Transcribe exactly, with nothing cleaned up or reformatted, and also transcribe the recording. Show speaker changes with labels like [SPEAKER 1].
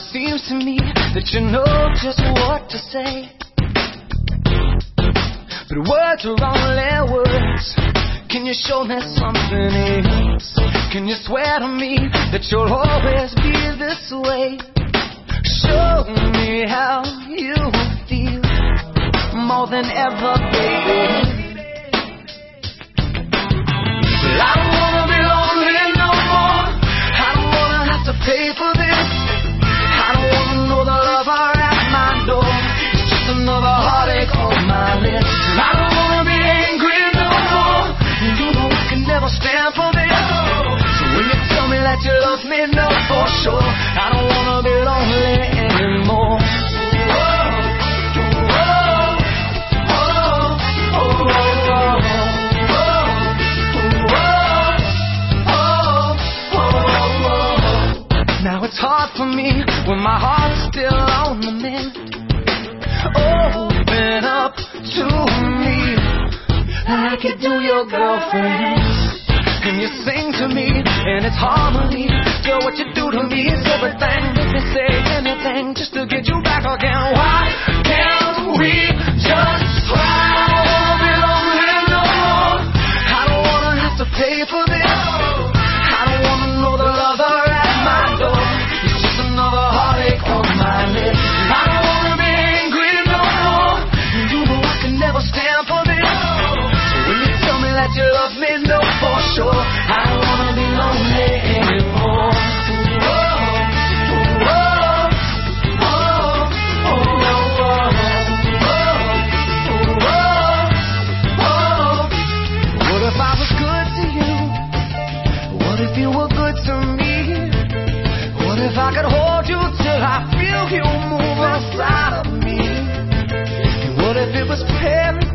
[SPEAKER 1] seems to me that you know just what to say, but words are only words. Can you show me something else? Can you swear to me that you'll always be this way? Show me how you feel more than ever, baby. But I don't wanna be lonely no more. I don't wanna have to pay for this. I don't wanna know the lover at my door. It's just another heartache on my list. I don't wanna be angry no more. You know I can never stand for this. So when you tell me that you love me, know for sure I don't wanna be lonely anymore. Now it's hard for me when my heart's still on the mend. Open up to me like you do your girlfriend. And you sing to me and it's harmony. Girl, what you do to me is everything. Make me say anything just to get you back again. Why can't we just try? I don't wanna be lonely no more. I don't wanna have to pay for this. I don't wanna know the lover at my door. It's just another heartache on my list. I don't wanna be angry no more. You know I can never stand for this. So when you tell me that you love me, know for sure I don't wanna be lonely anymore. What if I was good to you? What if you were good to me? What if I could hold you till I feel you move inside of me? And what if it was paradise?